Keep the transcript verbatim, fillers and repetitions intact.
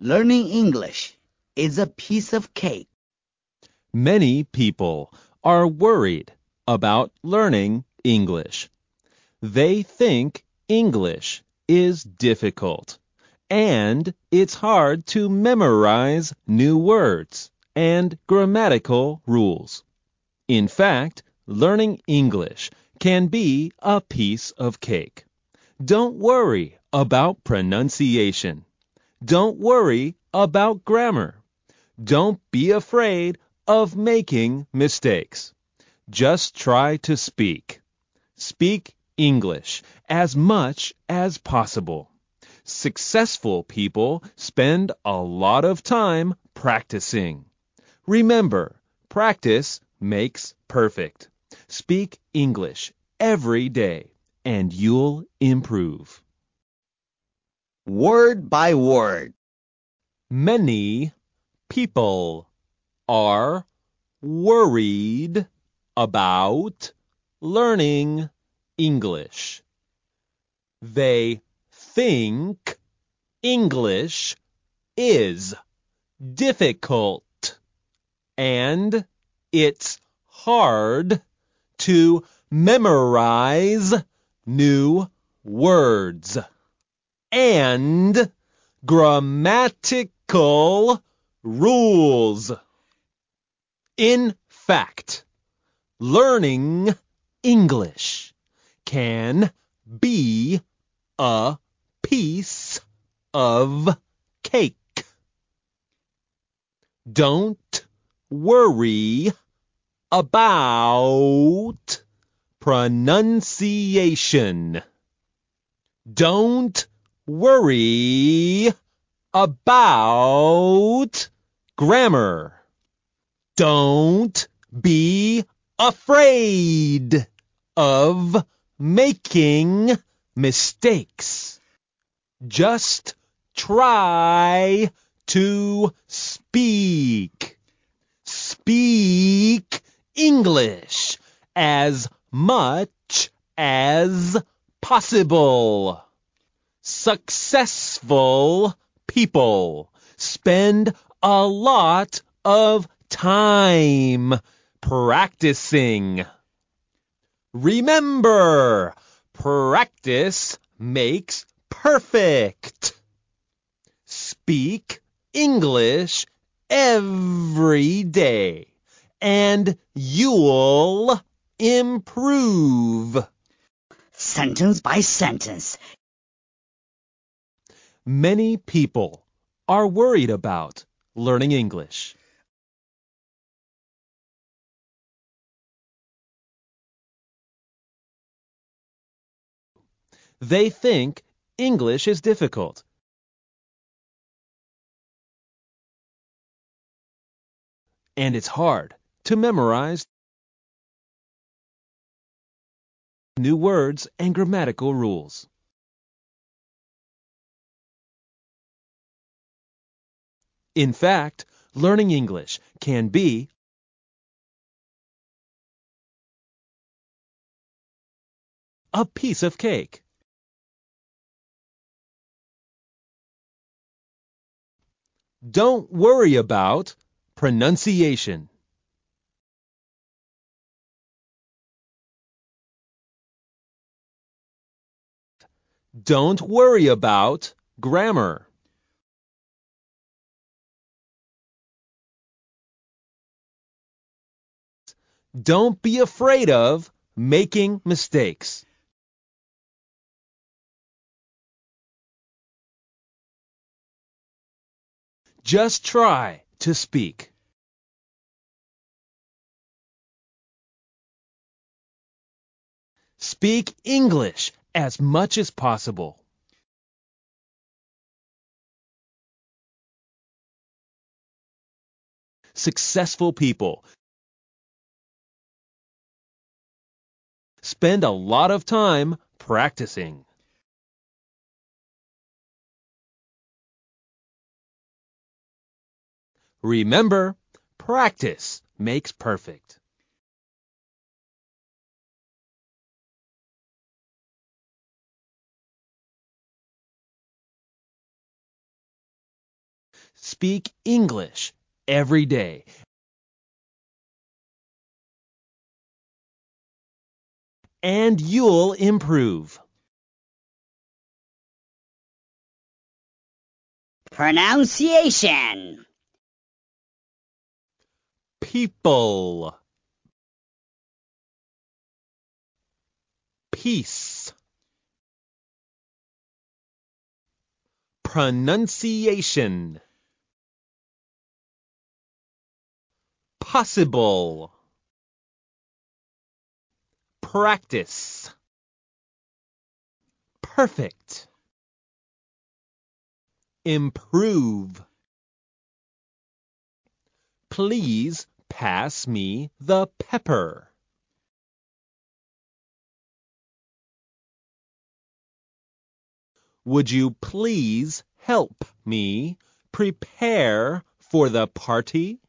Learning English is a piece of cake. Many people are worried about learning English. They think English is difficult, and it's hard to memorize new words and grammatical rules. In fact, learning English can be a piece of cake. Don't worry about pronunciation. Don't worry about grammar. Don't be afraid of making mistakes. Just try to speak. Speak English as much as possible. Successful people spend a lot of time practicing. Remember, practice makes perfect. Speak English every day, and you'll improve. Word by word. Many people are worried about learning English. They think English is difficult, and it's hard to memorize new words and grammatical rules. In fact, learning English can be a piece of cake. Don't worry about pronunciation. Don't worry about grammar. Don't be afraid of making mistakes. Just try to speak. Speak English as much as possible. Successful people spend a lot of time practicing. Remember, practice makes perfect. Speak English every day, and you'll improve. Sentence by sentence. Many people are worried about learning English. They think English is difficult. And it's hard to memorize new words and grammatical rules. In fact, learning English can be a piece of cake. Don't worry about pronunciation. Don't worry about grammar. Don't be afraid of making mistakes. Just try to speak. Speak English as much as possible. Successful people spend a lot of time practicing. Remember, practice makes perfect. Speak English every day. And you'll improve. Pronunciation. People. Peace. Pronunciation. Possible. Practice. Perfect. Improve. Please pass me the pepper. Would you please help me prepare for the party?